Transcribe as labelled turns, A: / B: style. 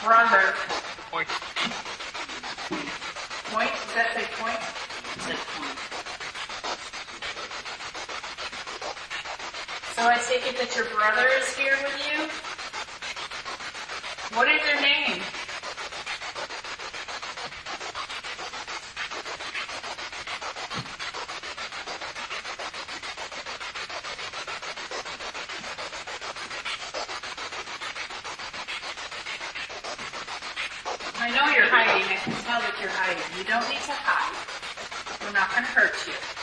A: brother.
B: Point.
A: Point? Does that say point?
B: It said point.
A: So I take it that your brother is here with you? What is their name? I know you're hiding. I can tell that you're hiding. You don't need to hide. We're not going to hurt you.